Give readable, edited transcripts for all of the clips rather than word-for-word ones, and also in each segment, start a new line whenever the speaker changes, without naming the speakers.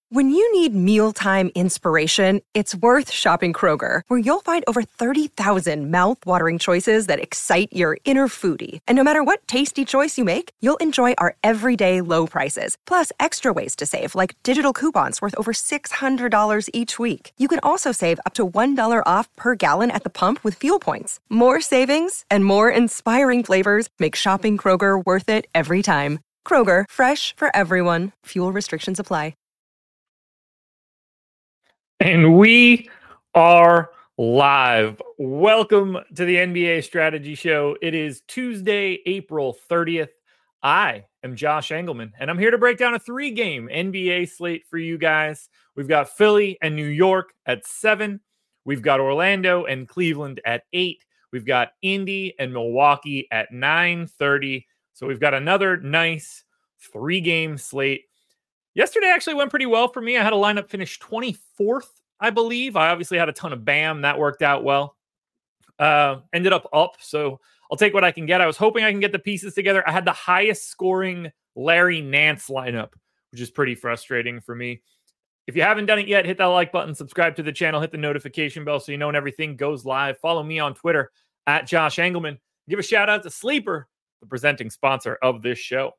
When you need mealtime inspiration, it's worth shopping Kroger, where you'll find over 30,000 mouth-watering choices that excite your inner foodie. And no matter what tasty choice you make, you'll enjoy our everyday low prices, plus extra ways to save, like digital coupons worth over $600 each week. You can also save up to $1 off per gallon at the pump with fuel points. More savings and more inspiring flavors make shopping Kroger worth it every time. Kroger, fresh for everyone. Fuel restrictions apply.
And we are live. Welcome to the NBA Strategy Show. It is Tuesday, April 30th. I am Josh Engelman, and I'm here to break down a three-game NBA slate for you guys. We've got Philly and New York at 7. We've got Orlando and Cleveland at 8. We've got Indy and Milwaukee at 9:30. So we've got another nice three-game slate. Yesterday actually went pretty well for me. I had a lineup finish 24th, I believe. I obviously had a ton of BAM. That worked out well. Ended up, so I'll take what I can get. I was hoping I can get the pieces together. I had the highest scoring Larry Nance lineup, which is pretty frustrating for me. If you haven't done it yet, hit that like button, subscribe to the channel, hit the notification bell so you know when everything goes live. Follow me on Twitter at Josh Engelman. Give a shout out to Sleeper, the presenting sponsor of this show.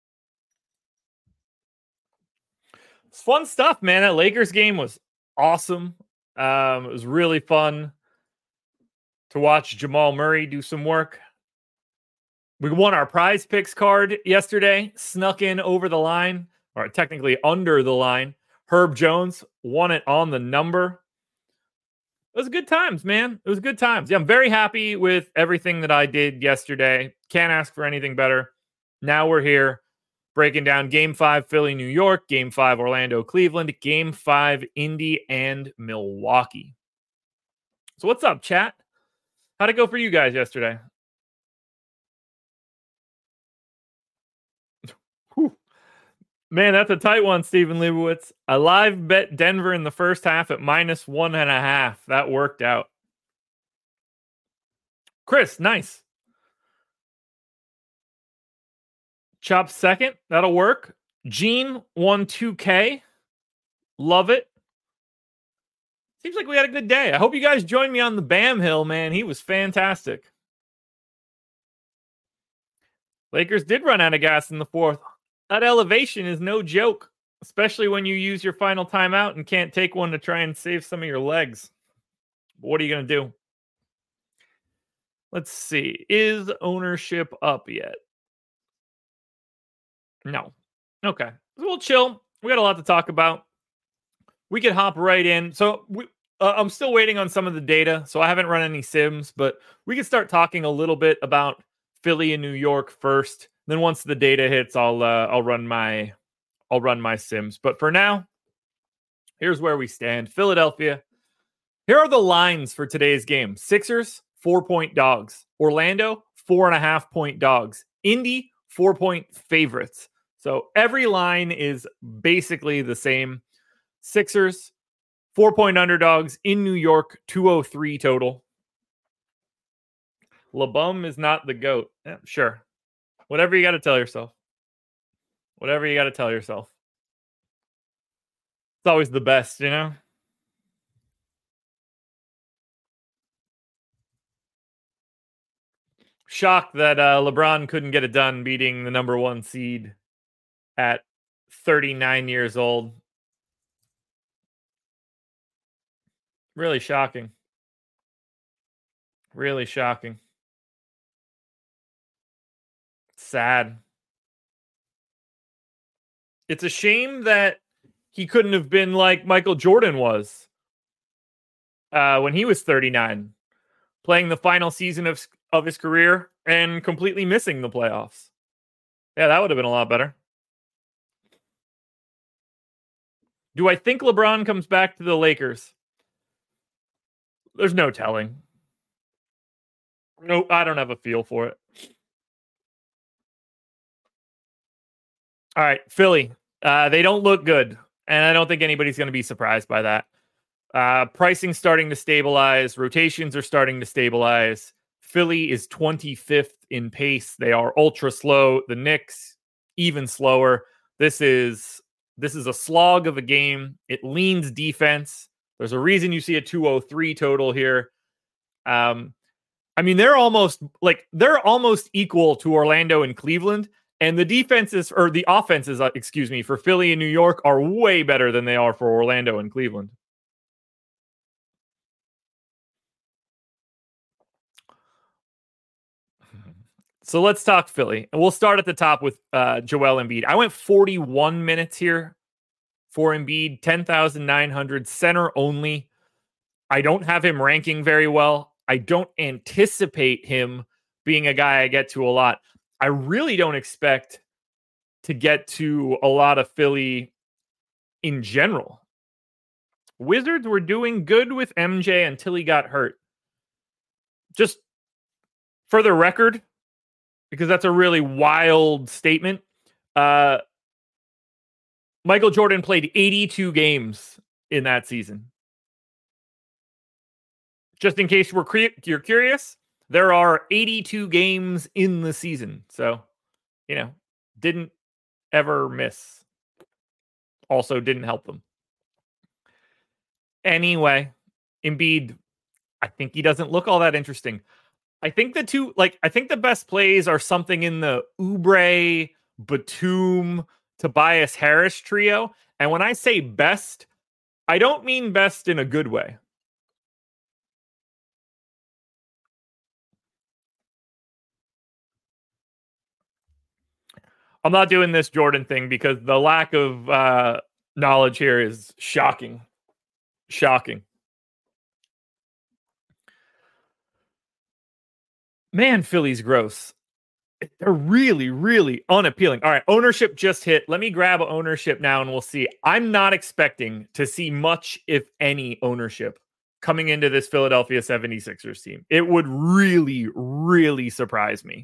It's fun stuff, man. That Lakers game was awesome. It was really fun to watch Jamal Murray do some work. We won our prize picks card yesterday, snuck in over the line, or technically under the line. Herb Jones won it on the number. It was good times, man. It was good times. Yeah, I'm very happy with everything that I did yesterday. Can't ask for anything better. Now we're here, breaking down Game 5, Philly, New York, Game 5, Orlando, Cleveland, Game 5, Indy, and Milwaukee. So what's up, chat? How'd it go for you guys yesterday? Whew. Man, that's a tight one, Stephen Leibowitz. I live bet Denver in the first half at -1.5. That worked out. Chris, nice. Chop second. That'll work. Gene won 2K. Love it. Seems like we had a good day. I hope you guys joined me on the Bam Hill, man. He was fantastic. Lakers did run out of gas in the fourth. That elevation is no joke, especially when you use your final timeout and can't take one to try and save some of your legs. But what are you going to do? Let's see. Is ownership up yet? No. Okay. So we'll chill. We got a lot to talk about. We could hop right in. So I'm still waiting on some of the data, so I haven't run any sims, but we could start talking a little bit about Philly and New York first. Then once the data hits, I'll run my sims. But for now, here's where we stand. Philadelphia. Here are the lines for today's game. Sixers, 4-point dogs. Orlando, 4.5-point dogs. Indy, 4-point favorites. So every line is basically the same. Sixers, 4-point underdogs in New York, 203 total. LeBum is not the GOAT. Yeah, sure. Whatever you got to tell yourself. Whatever you got to tell yourself. It's always the best, you know? Shocked that LeBron couldn't get it done beating the number 1 seed at 39 years old. Really shocking. Really shocking. Sad. It's a shame that he couldn't have been like Michael Jordan was when he was 39, playing the final season of his career and completely missing the playoffs. Yeah, that would have been a lot better. Do I think LeBron comes back to the Lakers? There's no telling. No, I don't have a feel for it. All right, Philly. They don't look good, and I don't think anybody's going to be surprised by that. Pricing starting to stabilize. Rotations are starting to stabilize. Philly is 25th in pace. They are ultra slow. The Knicks, even slower. This is This is a slog of a game. It leans defense. There's a reason you see a 203 total here. I mean, they're almost equal to Orlando and Cleveland, and the offenses, for Philly and New York are way better than they are for Orlando and Cleveland. So let's talk Philly, and we'll start at the top with Joel Embiid. I went 41 minutes here for Embiid, 10,900, center only. I don't have him ranking very well. I don't anticipate him being a guy I get to a lot. I really don't expect to get to a lot of Philly in general. Wizards were doing good with MJ until he got hurt. Just for the record, because that's a really wild statement, Michael Jordan played 82 games in that season. Just in case you're curious, there are 82 games in the season. So, didn't ever miss. Also didn't help them. Anyway, Embiid, I think he doesn't look all that interesting. I think the best plays are something in the Oubre, Batum, Tobias Harris trio. And when I say best, I don't mean best in a good way. I'm not doing this Jordan thing because the lack of knowledge here is shocking. Shocking. Man, Philly's gross. They're really, really unappealing. All right, ownership just hit. Let me grab ownership now and we'll see. I'm not expecting to see much, if any, ownership coming into this Philadelphia 76ers team. It would really, really surprise me.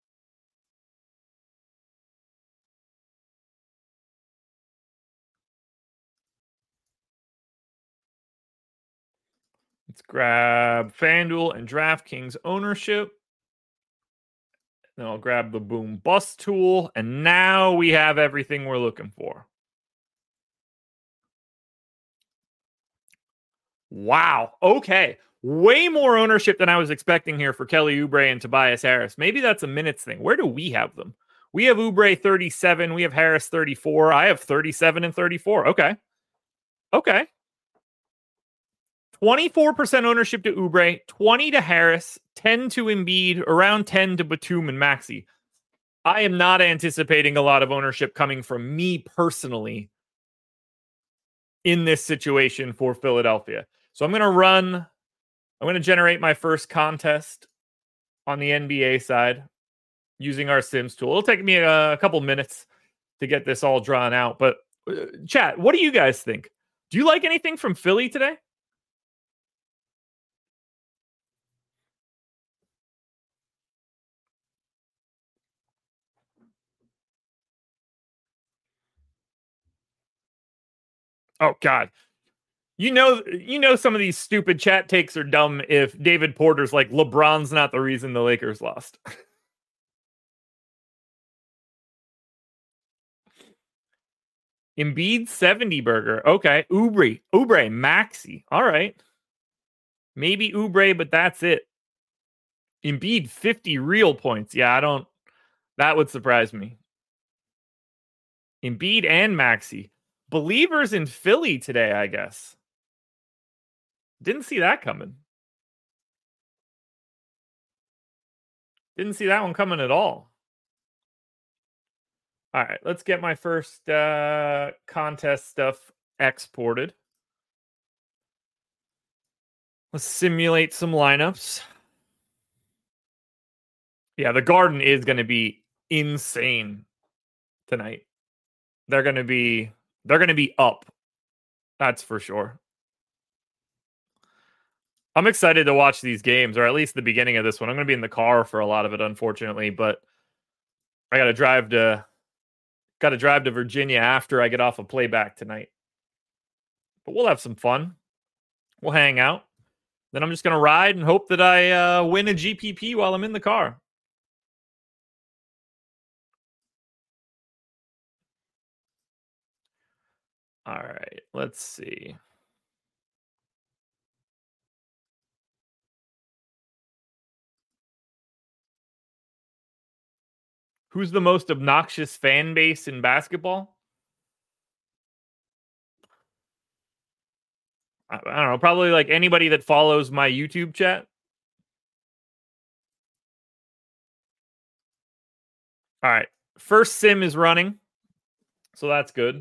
Let's grab FanDuel and DraftKings ownership. Then I'll grab the boom bust tool. And now we have everything we're looking for. Wow. Okay. Way more ownership than I was expecting here for Kelly Oubre and Tobias Harris. Maybe that's a minutes thing. Where do we have them? We have Oubre 37. We have Harris 34. I have 37 and 34. Okay. 24% ownership to Oubre, 20 to Harris, 10 to Embiid, around 10 to Batum and Maxey. I am not anticipating a lot of ownership coming from me personally in this situation for Philadelphia. So I'm going to generate my first contest on the NBA side using our Sims tool. It'll take me a couple minutes to get this all drawn out. But chat, what do you guys think? Do you like anything from Philly today? Oh, God. You know, some of these stupid chat takes are dumb if David Porter's like, LeBron's not the reason the Lakers lost. Embiid 70 burger. Okay. Oubre, Maxey. All right. Maybe Oubre, but that's it. Embiid 50 real points. Yeah, that would surprise me. Embiid and Maxey. Believers in Philly today, I guess. Didn't see that coming. Didn't see that one coming at all. All right, let's get my first contest stuff exported. Let's simulate some lineups. Yeah, the Garden is going to be insane tonight. They're going to be up. That's for sure. I'm excited to watch these games, or at least the beginning of this one. I'm going to be in the car for a lot of it, unfortunately, but I got to drive to Virginia after I get off of playback tonight. But we'll have some fun. We'll hang out. Then I'm just going to ride and hope that I win a GPP while I'm in the car. All right, let's see. Who's the most obnoxious fan base in basketball? I don't know. Probably like anybody that follows my YouTube chat. All right. First sim is running. So that's good.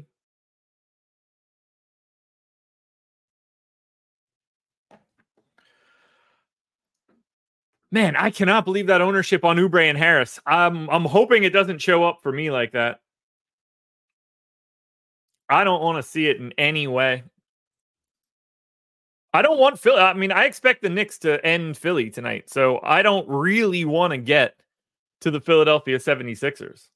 Man, I cannot believe that ownership on Oubre and Harris. I'm hoping it doesn't show up for me like that. I don't want to see it in any way. I don't want Philly. I mean, I expect the Knicks to end Philly tonight. So I don't really want to get to the Philadelphia 76ers.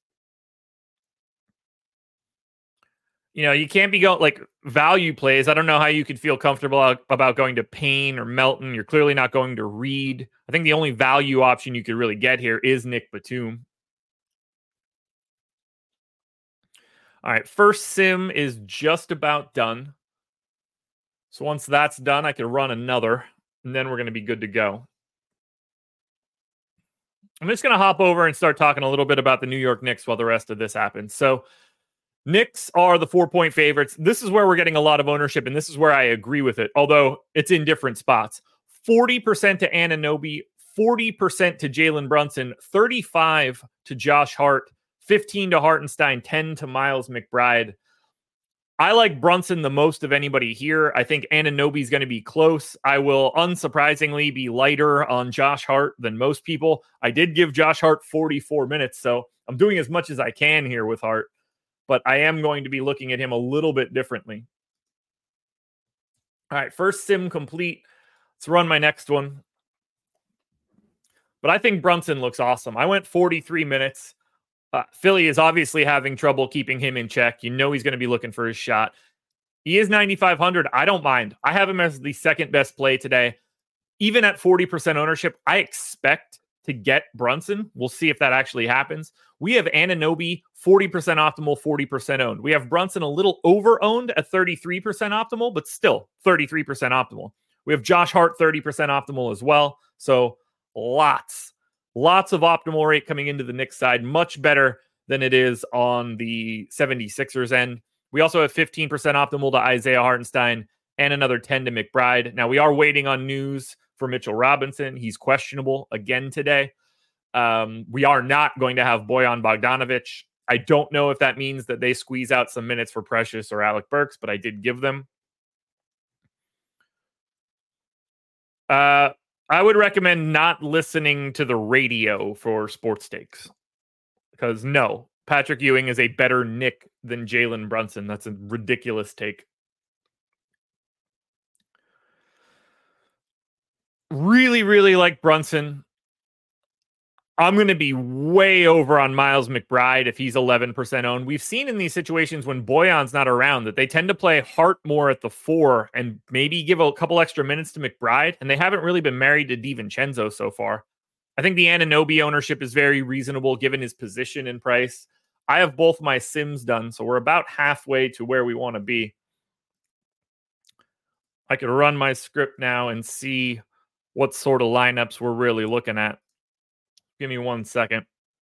You know, you can't be going like value plays. I don't know how you could feel comfortable about going to Payne or Melton. You're clearly not going to Reed. I think the only value option you could really get here is Nick Batum. All right, first sim is just about done. So once that's done, I can run another, and then we're going to be good to go. I'm just going to hop over and start talking a little bit about the New York Knicks while the rest of this happens. So Knicks are the 4-point favorites. This is where we're getting a lot of ownership, and this is where I agree with it, although it's in different spots. 40% to Anunoby, 40% to Jalen Brunson, 35% to Josh Hart, 15% to Hartenstein, 10% to Miles McBride. I like Brunson the most of anybody here. I think Anunoby is going to be close. I will unsurprisingly be lighter on Josh Hart than most people. I did give Josh Hart 44 minutes, so I'm doing as much as I can here with Hart, but I am going to be looking at him a little bit differently. All right, first sim complete. Let's run my next one. But I think Brunson looks awesome. I went 43 minutes. Philly is obviously having trouble keeping him in check. You know he's going to be looking for his shot. He is 9,500. I don't mind. I have him as the second best play today. Even at 40% ownership, I expect to get Brunson. We'll see if that actually happens. We have Anunoby 40% optimal, 40% owned. We have Brunson a little over-owned at 33% optimal, but still 33% optimal. We have Josh Hart 30% optimal as well. So lots of optimal rate coming into the Knicks side. Much better than it is on the 76ers end. We also have 15% optimal to Isaiah Hartenstein and another 10 to McBride. Now, we are waiting on news for Mitchell Robinson. He's questionable again today. We are not going to have Bojan Bogdanovic. I don't know if that means that they squeeze out some minutes for Precious or Alec Burks, but I did give them. I would recommend not listening to the radio for sports takes. Because no, Patrick Ewing is a better Knick than Jalen Brunson. That's a ridiculous take. Really, really like Brunson. I'm going to be way over on Miles McBride if he's 11% owned. We've seen in these situations when Bojan's not around that they tend to play Hart more at the 4 and maybe give a couple extra minutes to McBride, and they haven't really been married to DiVincenzo so far. I think the Anunoby ownership is very reasonable given his position and price. I have both my sims done, so we're about halfway to where we want to be. I could run my script now and see what sort of lineups we're really looking at. Give me 1 second.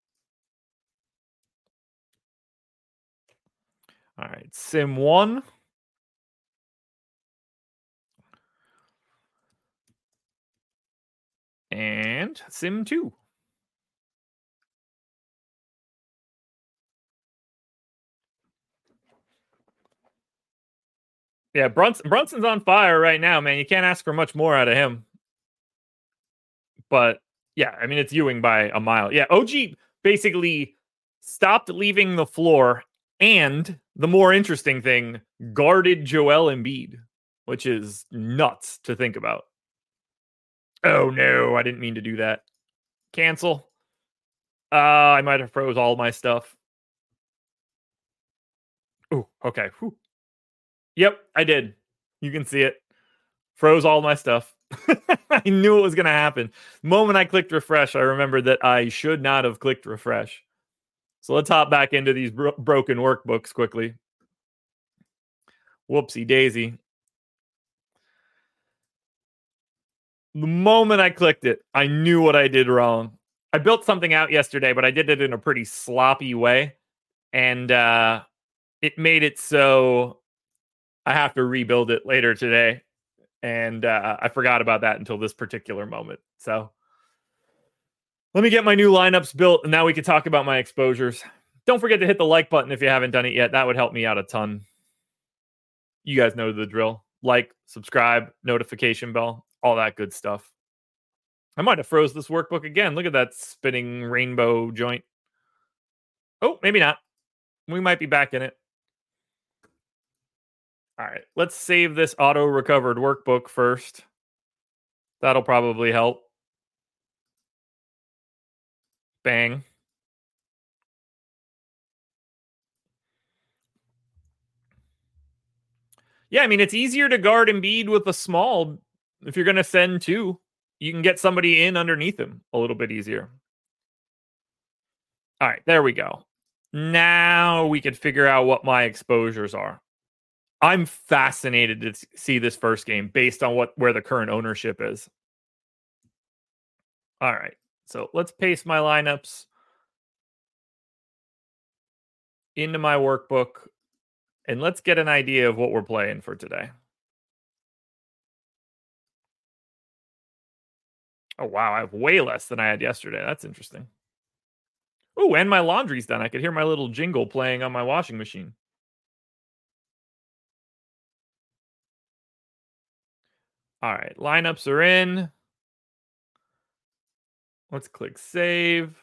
All right, sim 1. And sim 2. Yeah, Brunson's on fire right now, man. You can't ask for much more out of him. But yeah, I mean, it's Ewing by a mile. Yeah, OG basically stopped leaving the floor, and the more interesting thing, guarded Joel Embiid, which is nuts to think about. Oh no, I didn't mean to do that. Cancel. I might have froze all my stuff. Oh, okay. Whew. Yep, I did. You can see it. Froze all my stuff. I knew it was going to happen. The moment I clicked refresh, I remembered that I should not have clicked refresh. So let's hop back into these broken workbooks quickly. Whoopsie daisy. The moment I clicked it, I knew what I did wrong. I built something out yesterday, but I did it in a pretty sloppy way. And it made it so I have to rebuild it later today. And I forgot about that until this particular moment. So let me get my new lineups built, and now we can talk about my exposures. Don't forget to hit the like button if you haven't done it yet. That would help me out a ton. You guys know the drill. Like, subscribe, notification bell, all that good stuff. I might have froze this workbook again. Look at that spinning rainbow joint. Oh, maybe not. We might be back in it. All right, let's save this auto-recovered workbook first. That'll probably help. Bang. Yeah, I mean, it's easier to guard Embiid with a small. If you're going to send two, you can get somebody in underneath him a little bit easier. All right, there we go. Now we can figure out what my exposures are. I'm fascinated to see this first game based on where the current ownership is. All right, so let's paste my lineups into my workbook, and let's get an idea of what we're playing for today. Oh, wow, I have way less than I had yesterday. That's interesting. Oh, and my laundry's done. I could hear my little jingle playing on my washing machine. All right, lineups are in. Let's click save.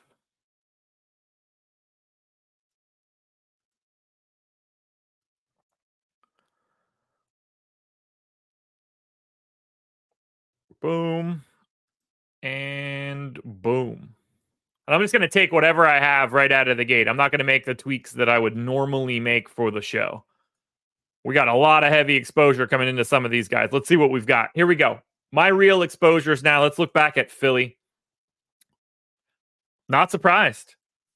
Boom. And boom. And I'm just going to take whatever I have right out of the gate. I'm not going to make the tweaks that I would normally make for the show. We got a lot of heavy exposure coming into some of these guys. Let's see what we've got. Here we go. My real exposures now. Let's look back at Philly. Not surprised.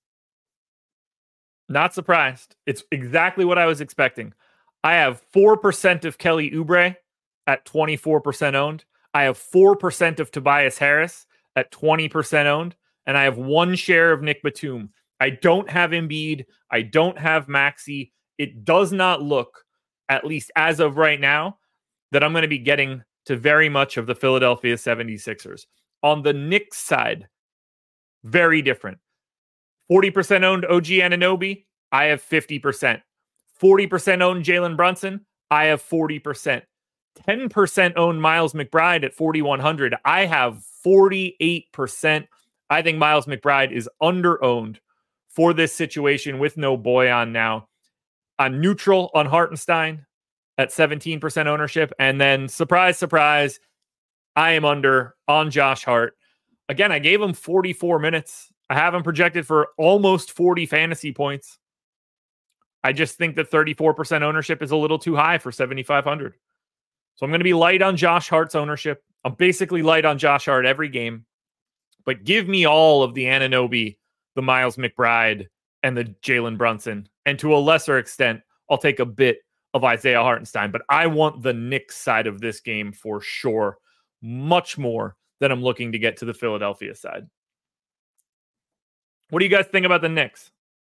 Not surprised. It's exactly what I was expecting. I have 4% of Kelly Oubre at 24% owned. I have 4% of Tobias Harris at 20% owned. And I have 1 share of Nick Batum. I don't have Embiid. I don't have Maxey. It does not look, at least as of right now, that I'm going to be getting to very much of the Philadelphia 76ers. On the Knicks side, very different. 40% owned OG Anunoby. I have 50%. 40% owned Jalen Brunson. I have 40%. 10% owned Miles McBride at 4,100. I have 48%. I think Miles McBride is under-owned for this situation with no Boyan now. I'm neutral on Hartenstein at 17% ownership. And then, surprise, surprise, I am under on Josh Hart. Again, I gave him 44 minutes. I have him projected for almost 40 fantasy points. I just think that 34% ownership is a little too high for 7,500. So I'm going to be light on Josh Hart's ownership. I'm basically light on Josh Hart every game. But give me all of the Anunoby, the Miles McBride, and the Jalen Brunson. And to a lesser extent, I'll take a bit of Isaiah Hartenstein. But I want the Knicks side of this game for sure. Much more than I'm looking to get to the Philadelphia side. What do you guys think about the Knicks?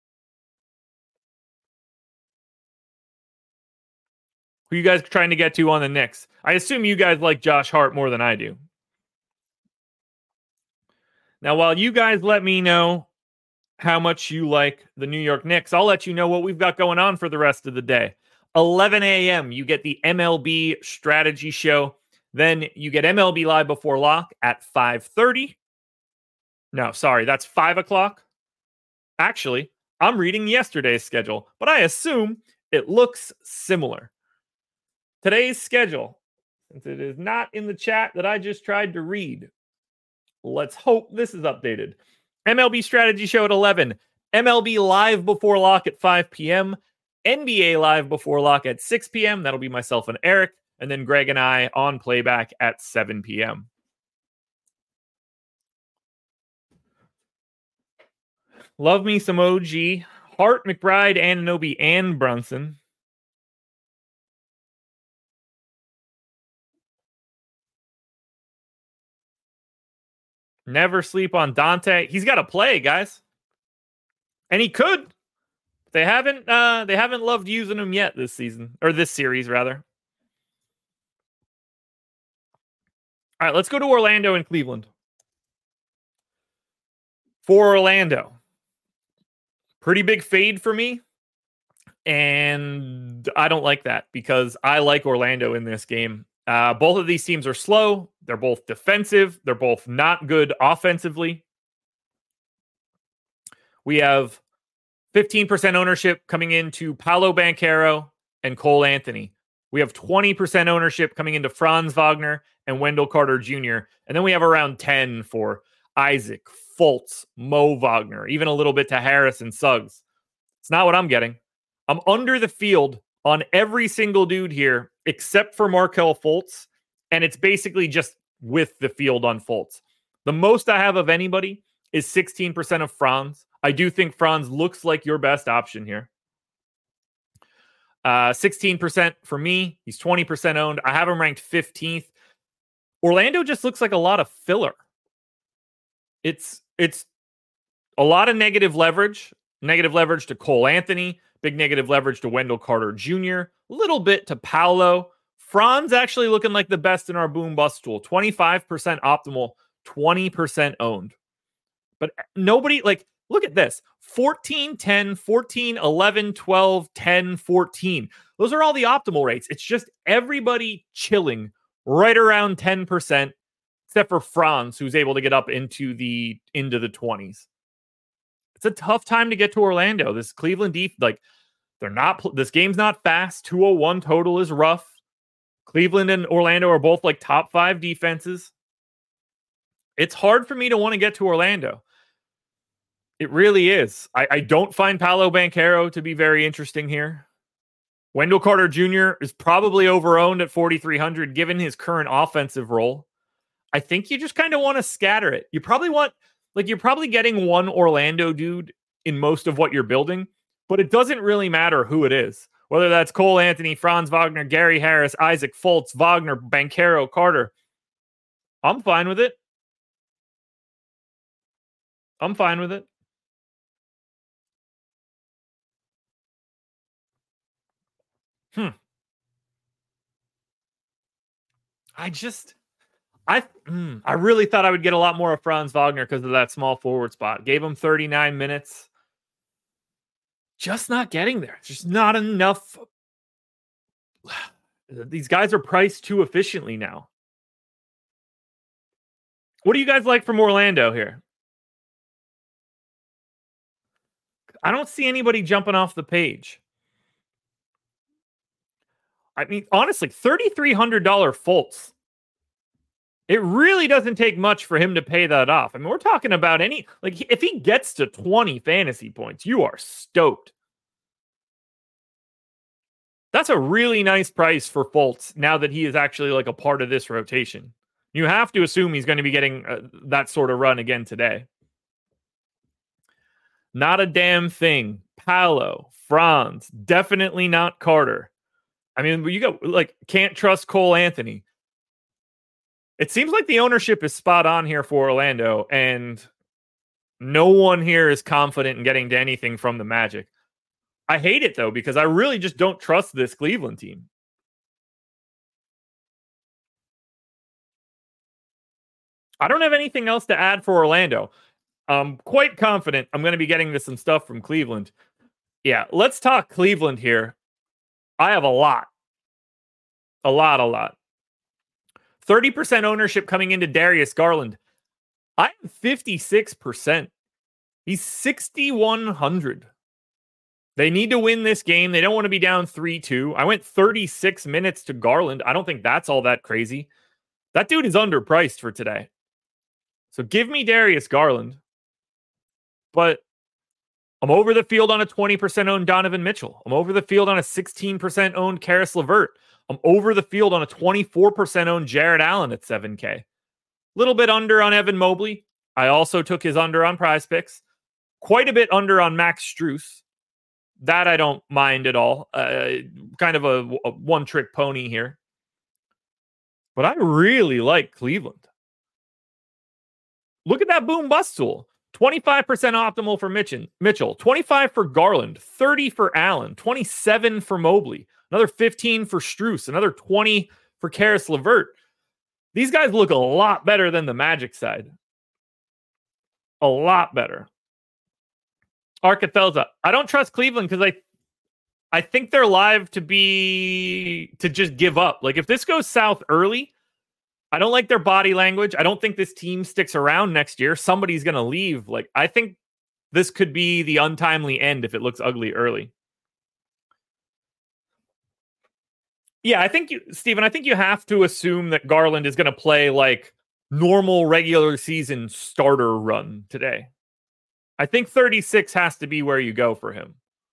Who are you guys trying to get to on the Knicks? I assume you guys like Josh Hart more than I do. Now, while you guys let me know how much you like the New York Knicks, I'll let you know what we've got going on for the rest of the day. 11 a.m., you get the MLB strategy show. Then you get MLB Live Before Lock at 5:30. No, sorry, that's 5 o'clock. Actually, I'm reading yesterday's schedule, but I assume it looks similar. Today's schedule, since it is not in the chat that I just tried to read, let's hope this is updated. MLB Strategy Show at 11. MLB Live Before Lock at 5 p.m. NBA Live Before Lock at 6 p.m. That'll be myself and Eric. And then Greg and I on playback at 7 p.m. Love me some OG. Hart, McBride, Anunoby, and Brunson. Never sleep on Dante. He's got to play, guys. And he could. They haven't loved using him yet this season, or this series rather. All right, let's go to Orlando and Cleveland. For Orlando, pretty big fade for me. And I don't like that because I like Orlando in this game. Both of these teams are slow. They're both defensive. They're both not good offensively. We have 15% ownership coming into Paolo Banchero and Cole Anthony. We have 20% ownership coming into Franz Wagner and Wendell Carter Jr. And then we have around 10 for Isaac, Fultz, Mo Wagner, even a little bit to Harris and Suggs. It's not what I'm getting. I'm under the field on every single dude here except for Markelle Fultz, and it's basically just with the field on Fultz. The most I have of anybody is 16% of Franz. I do think Franz looks like your best option here. 16% for me. He's 20% owned. I have him ranked 15th. Orlando just looks like a lot of filler. It's a lot of negative leverage to Cole Anthony, big negative leverage to Wendell Carter Jr., a little bit to Paolo. Franz actually looking like the best in our boom bust tool. 25% optimal, 20% owned. But nobody, like, look at this. 14, 10, 14, 11, 12, 10, 14. Those are all the optimal rates. It's just everybody chilling right around 10%, except for Franz, who's able to get up into the 20s. It's a tough time to get to Orlando. This Cleveland this game's not fast. 201 total is rough. Cleveland and Orlando are both like top 5 defenses. It's hard for me to want to get to Orlando. It really is. I don't find Paolo Banchero to be very interesting here. Wendell Carter Jr. is probably overowned at 4,300 given his current offensive role. I think you just kind of want to scatter it. You're probably getting one Orlando dude in most of what you're building, but it doesn't really matter who it is. Whether that's Cole Anthony, Franz Wagner, Gary Harris, Isaac Fultz, Wagner, Banchero, Carter. I'm fine with it. I really thought I would get a lot more of Franz Wagner because of that small forward spot. Gave him 39 minutes. Just not getting there. It's just not enough. These guys are priced too efficiently now. What do you guys like from Orlando here? I don't see anybody jumping off the page. I mean, honestly, $3,300 Fultz. It really doesn't take much for him to pay that off. I mean, we're talking about if he gets to 20 fantasy points, you are stoked. That's a really nice price for Fultz now that he is actually like a part of this rotation. You have to assume he's going to be getting that sort of run again today. Not a damn thing. Paolo, Franz, definitely not Carter. I mean, you go can't trust Cole Anthony. It seems like the ownership is spot on here for Orlando, and no one here is confident in getting to anything from the Magic. I hate it, though, because I really just don't trust this Cleveland team. I don't have anything else to add for Orlando. I'm quite confident I'm going to be getting to some stuff from Cleveland. Yeah, let's talk Cleveland here. I have a lot. 30% ownership coming into Darius Garland. I have 56%. He's 6,100. They need to win this game. They don't want to be down 3-2. I went 36 minutes to Garland. I don't think that's all that crazy. That dude is underpriced for today. So give me Darius Garland. But I'm over the field on a 20% owned Donovan Mitchell. I'm over the field on a 16% owned Karis LeVert. I'm over the field on a 24% owned Jared Allen at 7K. A little bit under on Evan Mobley. I also took his under on Prize Picks. Quite a bit under on Max Strus. That I don't mind at all. Kind of a one-trick pony here. But I really like Cleveland. Look at that boom bust tool. 25% optimal for Mitchell, 25 for Garland, 30 for Allen, 27 for Mobley, another 15 for Strus, another 20 for Caris LeVert. These guys look a lot better than the Magic side. A lot better. Arcathelza. I don't trust Cleveland because I think they're live to just give up. Like if this goes south early, I don't like their body language. I don't think this team sticks around next year. Somebody's going to leave. Like I think this could be the untimely end if it looks ugly early. Yeah, Steven, I think you have to assume that Garland is going to play like normal regular season starter run today. I think 36 has to be where you go for him.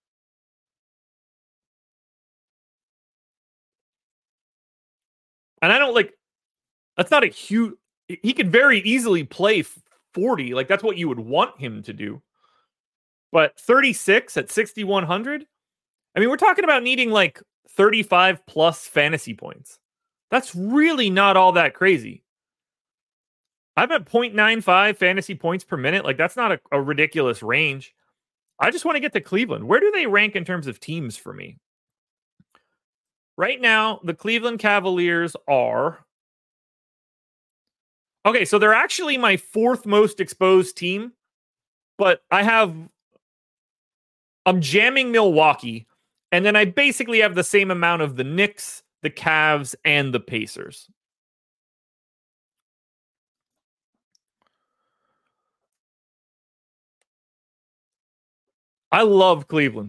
And I don't like, that's not a huge, he could very easily play 40. Like that's what you would want him to do. But 36 at 6,100? I mean, we're talking about needing like 35 plus fantasy points. That's really not all that crazy. I'm at 0.95 fantasy points per minute. Like that's not a ridiculous range. I just want to get to Cleveland. Where do they rank in terms of teams for me? Right now, the Cleveland Cavaliers are... Okay, so they're actually my fourth most exposed team, but I'm jamming Milwaukee, and then I basically have the same amount of the Knicks, the Cavs, and the Pacers. I love Cleveland.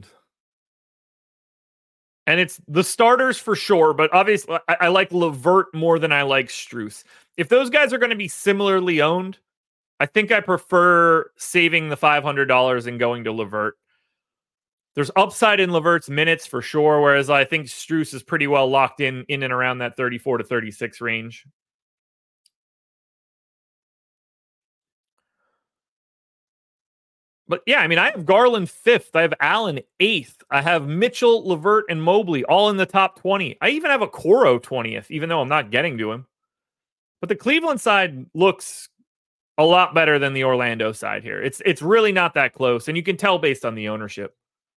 And it's the starters for sure, but obviously I like LeVert more than I like Strus. If those guys are going to be similarly owned, I think I prefer saving the $500 and going to LeVert. There's upside in LeVert's minutes for sure, whereas I think Strus is pretty well locked in and around that 34 to 36 range. But yeah, I mean, I have Garland 5th. I have Allen 8th. I have Mitchell, LeVert, and Mobley all in the top 20. I even have a Coro 20th, even though I'm not getting to him. But the Cleveland side looks a lot better than the Orlando side here. It's really not that close, and you can tell based on the ownership.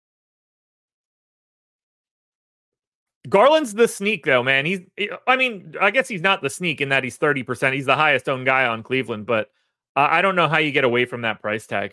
Garland's the sneak, though, man. I guess he's not the sneak in that he's 30%. He's the highest owned guy on Cleveland, but I don't know how you get away from that price tag.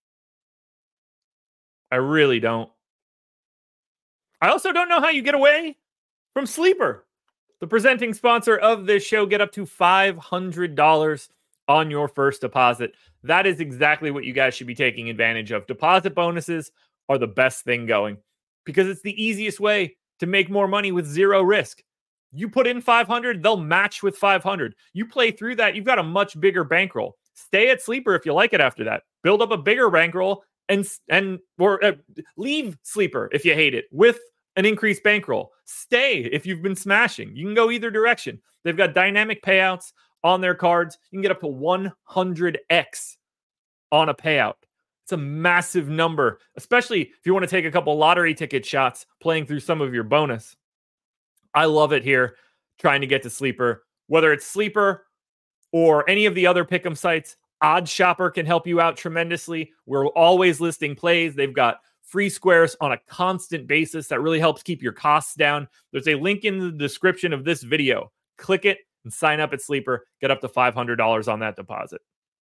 I really don't. I also don't know how you get away from Sleeper, the presenting sponsor of this show. Get up to $500 on your first deposit. That is exactly what you guys should be taking advantage of. Deposit bonuses are the best thing going because it's the easiest way to make more money with zero risk. You put in 500, they'll match with 500. You play through that, you've got a much bigger bankroll. Stay at Sleeper if you like it after that. Build up a bigger bankroll or leave Sleeper if you hate it with an increased bankroll. Stay if you've been smashing. You can go either direction. They've got dynamic payouts on their cards. You can get up to 100x on a payout. It's a massive number, especially if you want to take a couple lottery ticket shots playing through some of your bonus. I love it here, trying to get to Sleeper. Whether it's Sleeper or any of the other pick'em sites, Odds Shopper can help you out tremendously. We're always listing plays. They've got free squares on a constant basis. That really helps keep your costs down. There's a link in the description of this video. Click it and sign up at Sleeper. Get up to $500 on that deposit.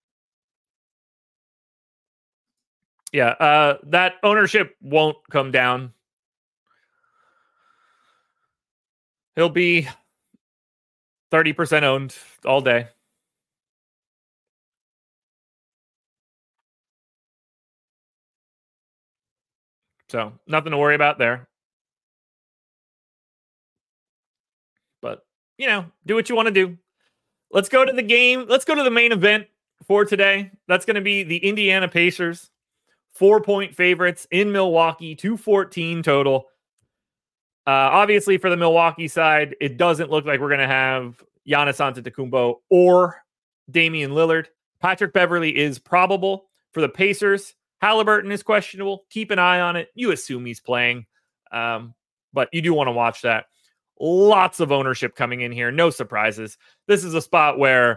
Yeah, that ownership won't come down. He'll be 30% owned all day. So nothing to worry about there. But, do what you want to do. Let's go to the game. Let's go to the main event for today. That's going to be the Indiana Pacers. 4-point favorites in Milwaukee, 214 total. Obviously, for the Milwaukee side, it doesn't look like we're going to have Giannis Antetokounmpo or Damian Lillard. Patrick Beverley is probable. For the Pacers, Halliburton is questionable. Keep an eye on it. You assume he's playing, but you do want to watch that. Lots of ownership coming in here. No surprises. This is a spot where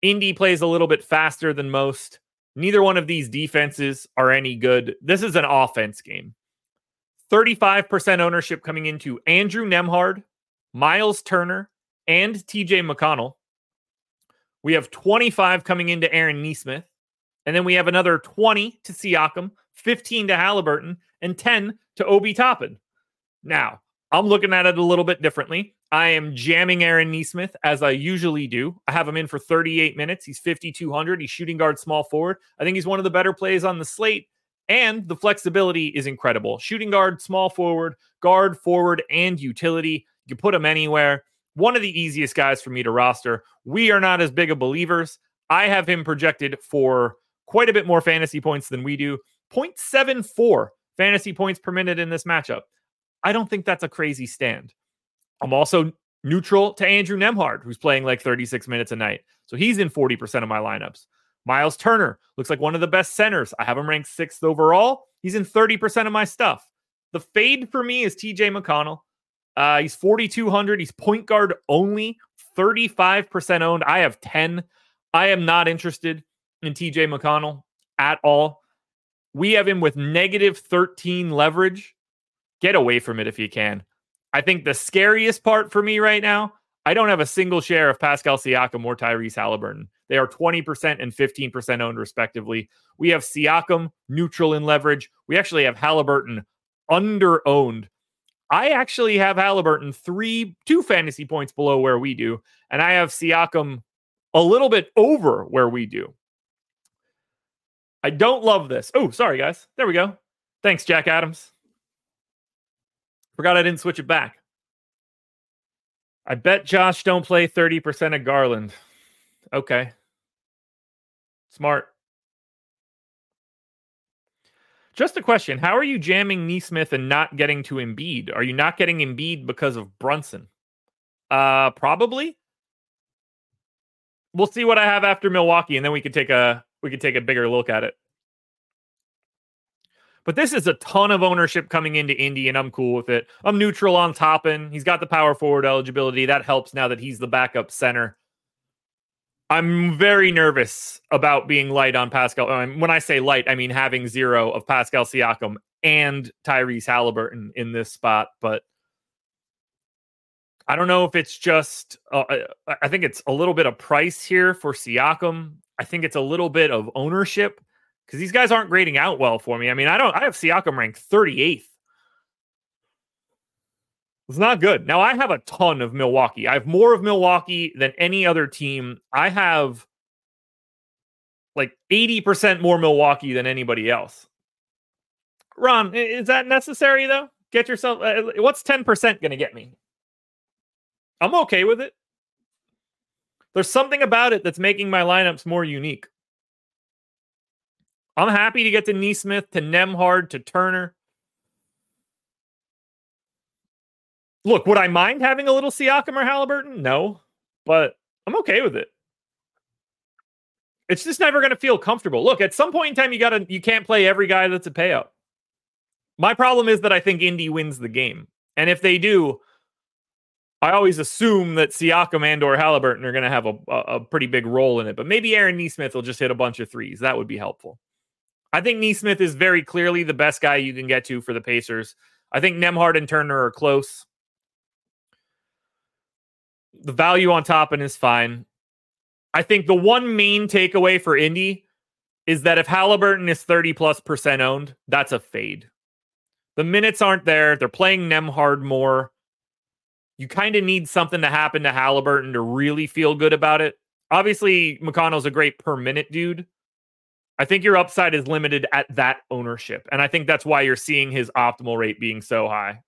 Indy plays a little bit faster than most. Neither one of these defenses are any good. This is an offense game. 35% ownership coming into Andrew Nembhard, Miles Turner, and TJ McConnell. We have 25 coming into Aaron Nesmith. And then we have another 20 to Siakam, 15 to Halliburton, and 10 to Obi Toppin. Now, I'm looking at it a little bit differently. I am jamming Aaron Nesmith as I usually do. I have him in for 38 minutes. He's 5,200. He's shooting guard, small forward. I think he's one of the better plays on the slate, and the flexibility is incredible. Shooting guard, small forward, guard, forward, and utility. You can put him anywhere. One of the easiest guys for me to roster. We are not as big of believers. I have him projected for quite a bit more fantasy points than we do. 0.74 fantasy points per minute in this matchup. I don't think that's a crazy stand. I'm also neutral to Andrew Nembhard, who's playing like 36 minutes a night. So he's in 40% of my lineups. Miles Turner looks like one of the best centers. I have him ranked 6th overall. He's in 30% of my stuff. The fade for me is TJ McConnell. He's 4,200. He's point guard only, 35% owned. I have 10. I am not interested in TJ McConnell at all. We have him with negative 13 leverage. Get away from it if you can. I think the scariest part for me right now, I don't have a single share of Pascal Siakam or Tyrese Halliburton. They are 20% and 15% owned respectively. We have Siakam neutral in leverage. We actually have Halliburton under owned. I actually have Halliburton 2 fantasy points below where we do, and I have Siakam a little bit over where we do. I don't love this. Oh, sorry, guys. There we go. Thanks, Jack Adams. Forgot I didn't switch it back. I bet Josh don't play 30% of Garland. Okay. Smart. Just a question. How are you jamming Nesmith and not getting to Embiid? Are you not getting Embiid because of Brunson? Probably. We'll see what I have after Milwaukee, and then we could take a bigger look at it. But this is a ton of ownership coming into Indy, and I'm cool with it. I'm neutral on Toppin. He's got the power forward eligibility. That helps now that he's the backup center. I'm very nervous about being light on Pascal. When I say light, I mean having 0 of Pascal Siakam and Tyrese Halliburton in this spot. But I don't know if it's just... I think it's a little bit of price here for Siakam. I think it's a little bit of ownership, because these guys aren't grading out well for me. I mean, I have Siakam ranked 38th. It's not good. Now, I have a ton of Milwaukee. I have more of Milwaukee than any other team. I have like 80% more Milwaukee than anybody else. Ron, is that necessary, though? Get yourself... what's 10% going to get me? I'm okay with it. There's something about it that's making my lineups more unique. I'm happy to get to Nesmith, to Nembhard, to Turner. Look, would I mind having a little Siakam or Halliburton? No, but I'm okay with it. It's just never going to feel comfortable. Look, at some point in time, you can't play every guy that's a payout. My problem is that I think Indy wins the game. And if they do, I always assume that Siakam and or Halliburton are going to have a pretty big role in it. But maybe Aaron Nesmith will just hit a bunch of threes. That would be helpful. I think Nesmith is very clearly the best guy you can get to for the Pacers. I think Nembhard and Turner are close. The value on Toppin is fine. I think the one main takeaway for Indy is that if Halliburton is 30+% owned, that's a fade. The minutes aren't there. They're playing Nembhard more. You kind of need something to happen to Halliburton to really feel good about it. Obviously, McConnell's a great per minute dude. I think your upside is limited at that ownership. And I think that's why you're seeing his optimal rate being so high.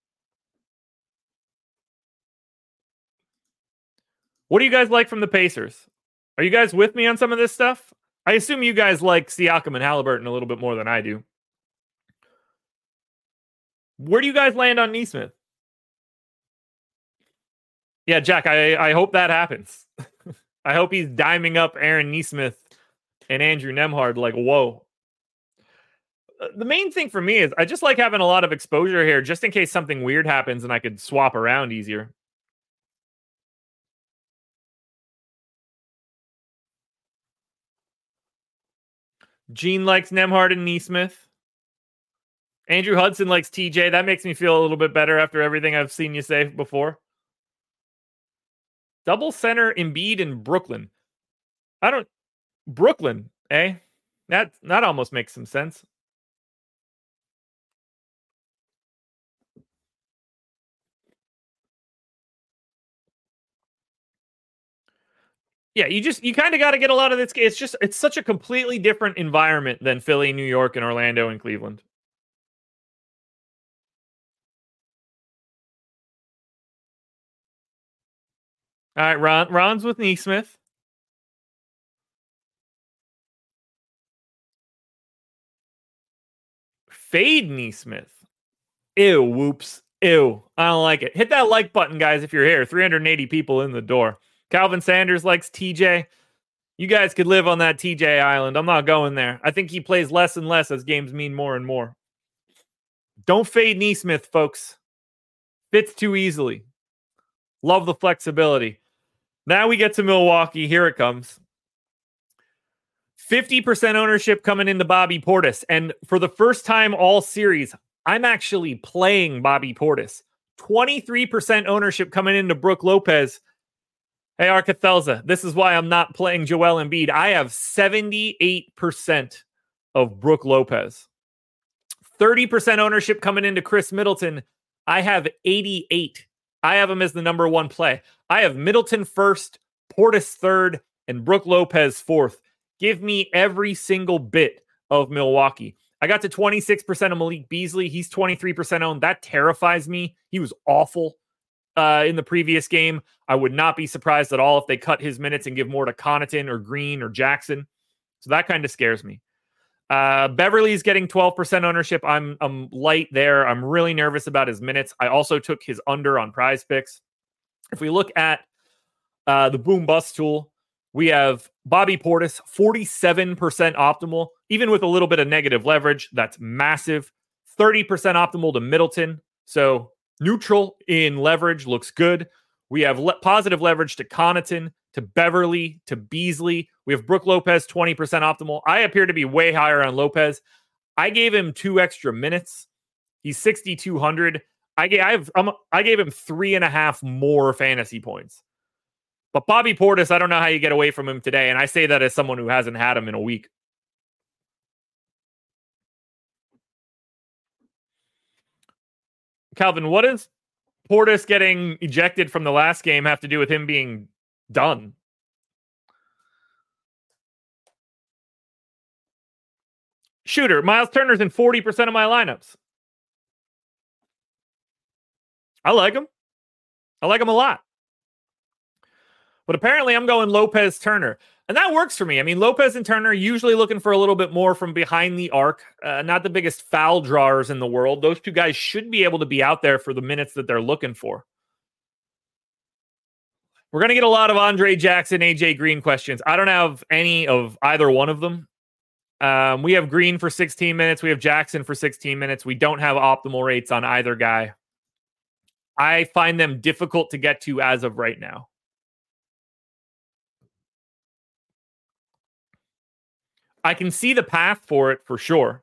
What do you guys like from the Pacers? Are you guys with me on some of this stuff? I assume you guys like Siakam and Halliburton a little bit more than I do. Where do you guys land on Nesmith? Yeah, Jack, I hope that happens. I hope he's diming up Aaron Nesmith and Andrew Nembhard like, whoa. The main thing for me is I just like having a lot of exposure here just in case something weird happens and I could swap around easier. Gene likes Nemhard and Neesmith. Andrew Hudson likes TJ. That makes me feel a little bit better after everything I've seen you say before. Double center Embiid in Brooklyn. Brooklyn, eh? That almost makes some sense. Yeah, you kind of got to get a lot of this. It's such a completely different environment than Philly, New York, and Orlando and Cleveland. All right, Ron's with Neesmith. Fade Neesmith. Ew, whoops. Ew, I don't like it. Hit that like button, guys, if you're here. 380 people in the door. Calvin Sanders likes TJ. You guys could live on that TJ island. I'm not going there. I think he plays less and less as games mean more and more. Don't fade Neesmith, folks. Fits too easily. Love the flexibility. Now we get to Milwaukee. Here it comes. 50% ownership coming into Bobby Portis. And for the first time all series, I'm actually playing Bobby Portis. 23% ownership coming into Brook Lopez. Hey, Arcathelza, this is why I'm not playing Joel Embiid. I have 78% of Brook Lopez. 30% ownership coming into Chris Middleton. I have 88. I have him as the number one play. I have Middleton first, Portis third, and Brook Lopez fourth. Give me every single bit of Milwaukee. I got to 26% of Malik Beasley. He's 23% owned. That terrifies me. He was awful in the previous game. I would not be surprised at all if they cut his minutes and give more to Connaughton or Green or Jackson. So that kind of scares me. Beverly's getting 12% ownership. I'm light there. I'm really nervous about his minutes. I also took his under on Prize Picks. If we look at the boom bust tool, we have Bobby Portis, 47% optimal, even with a little bit of negative leverage. That's massive. 30% optimal to Middleton. So neutral in leverage, looks good. We have positive leverage to Connaughton, to Beverly, to Beasley. We have Brook Lopez, 20% optimal. I appear to be way higher on Lopez. I gave him 2 extra minutes. He's 6,200. I gave him 3.5 more fantasy points. But Bobby Portis, I don't know how you get away from him today. And I say that as someone who hasn't had him in a week. Calvin, what does Portis getting ejected from the last game have to do with him being done? Shooter, Miles Turner's in 40% of my lineups. I like him. I like him a lot. But apparently I'm going Lopez Turner. And that works for me. I mean, Lopez and Turner usually looking for a little bit more from behind the arc. Not the biggest foul drawers in the world. Those two guys should be able to be out there for the minutes that they're looking for. We're going to get a lot of Andre Jackson, AJ Green questions. I don't have any of either one of them. We have Green for 16 minutes. We have Jackson for 16 minutes. We don't have optimal rates on either guy. I find them difficult to get to as of right now. I can see the path for it for sure.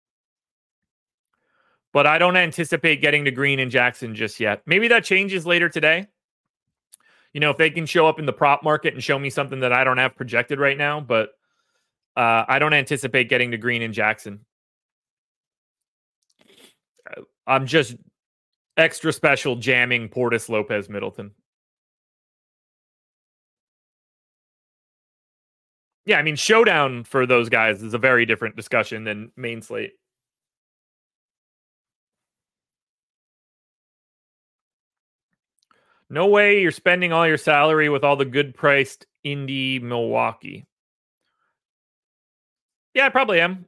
But I don't anticipate getting to Green and Jackson just yet. Maybe that changes later today. You know, if they can show up in the prop market and show me something that I don't have projected right now, but I don't anticipate getting to Green and Jackson. I'm just extra special jamming Portis, Lopez, Middleton. Yeah, I mean, showdown for those guys is a very different discussion than main slate. No way you're spending all your salary with all the good priced Indy Milwaukee. Yeah, I probably am.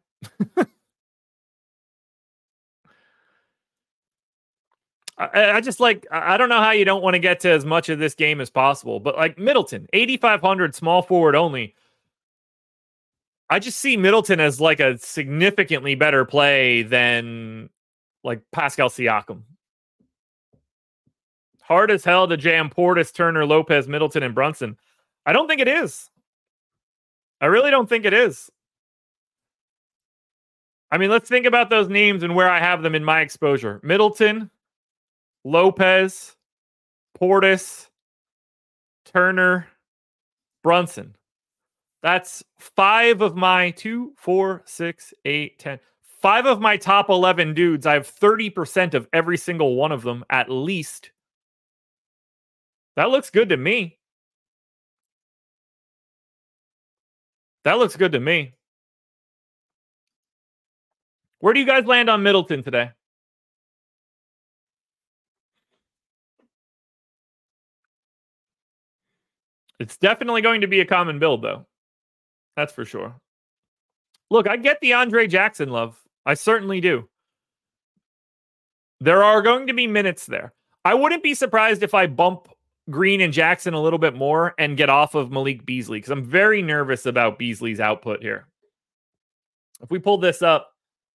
I just like, I don't know how you don't want to get to as much of this game as possible, but like Middleton, 8,500 small forward only. I just see Middleton as like a significantly better play than like Pascal Siakam. Hard as hell to jam Portis, Turner, Lopez, Middleton, and Brunson. I don't think it is. I really don't think it is. I mean, let's think about those names and where I have them in my exposure. Middleton, Lopez, Portis, Turner, Brunson. That's 5 of my 2, 4, 6, 8, 10. 5 of my top 11 dudes. I have 30% of every single one of them, at least. That looks good to me. That looks good to me. Where do you guys land on Middleton today? It's definitely going to be a common build, though. That's for sure. Look, I get the Andre Jackson love. I certainly do. There are going to be minutes there. I wouldn't be surprised if I bump Green and Jackson a little bit more and get off of Malik Beasley, because I'm very nervous about Beasley's output here. If we pull this up,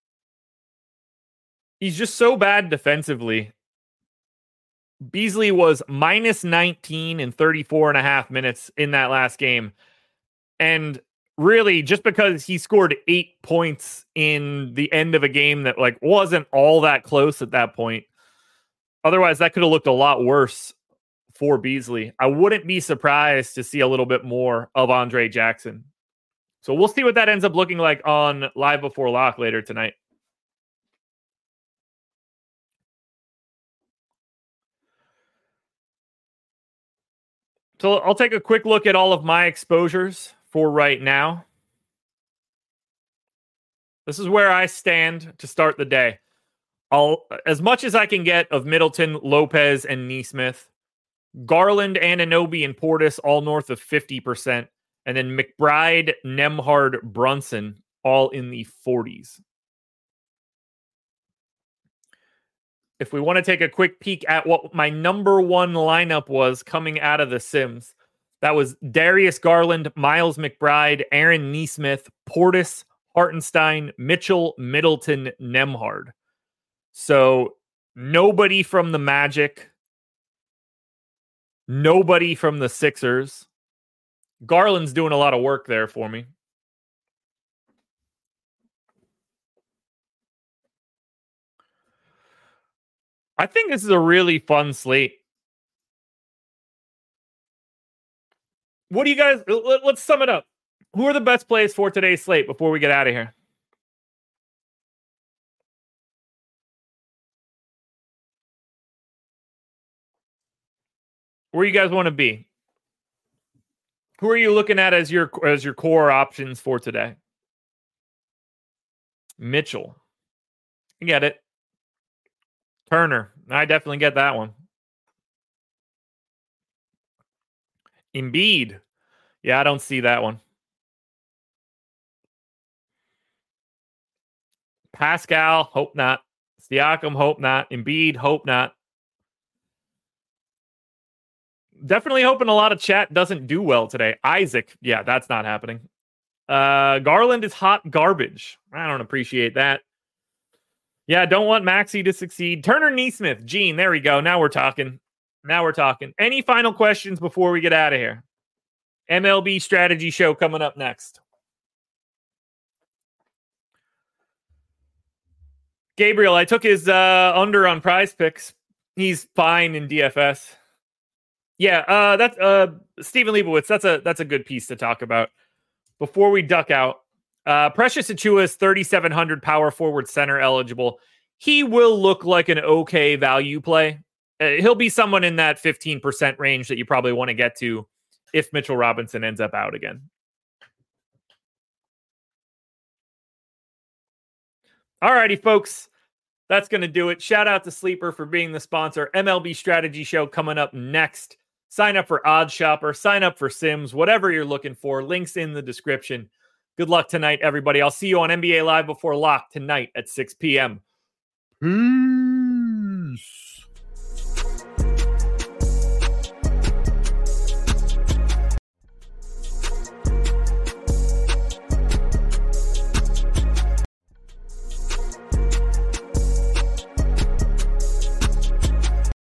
he's just so bad defensively. Beasley was minus 19 in 34 and a half minutes in that last game. And really, just because he scored 8 points in the end of a game that like wasn't all that close at that point. Otherwise, that could have looked a lot worse for Beasley. I wouldn't be surprised to see a little bit more of Andre Jackson. So we'll see what that ends up looking like on Live Before Lock later tonight. So I'll take a quick look at all of my exposures for right now. This is where I stand to start the day. As much as I can get of Middleton, Lopez, and Nesmith. Garland, Anunoby, and Portis all north of 50%. And then McBride, Nembhard, Brunson all in the 40s. If we want to take a quick peek at what my number one lineup was coming out of the Sims, that was Darius Garland, Miles McBride, Aaron Nesmith, Portis, Hartenstein, Mitchell, Middleton, Nembhard. So nobody from the Magic, nobody from the Sixers. Garland's doing a lot of work there for me. I think this is a really fun slate. What do you guys... Let's sum it up. Who are the best plays for today's slate before we get out of here? Where you guys want to be? Who are you looking at as your core options for today? Mitchell. I get it. Turner. I definitely get that one. Embiid. Yeah, I don't see that one. Pascal, hope not. Siakam, hope not. Embiid, hope not. Definitely hoping a lot of chat doesn't do well today. Isaac, yeah, that's not happening. Garland is hot garbage. I don't appreciate that. Yeah, don't want Maxey to succeed. Turner, Nesmith, Gene, there we go. Now we're talking. Any final questions before we get out of here? MLB strategy show coming up next. Gabriel, I took his under on Prize Picks. He's fine in DFS. Yeah, that's Stephen Leibowitz. That's a good piece to talk about. Before we duck out, Precious Achiuwa is 3,700 power forward center eligible. He will look like an okay value play. He'll be someone in that 15% range that you probably want to get to if Mitchell Robinson ends up out again. Alrighty, folks. That's going to do it. Shout out to Sleeper for being the sponsor. MLB Strategy Show coming up next. Sign up for Odd Shopper. Sign up for Sims. Whatever you're looking for. Links in the description. Good luck tonight, everybody. I'll see you on NBA Live Before Lock tonight at 6 p.m. Peace.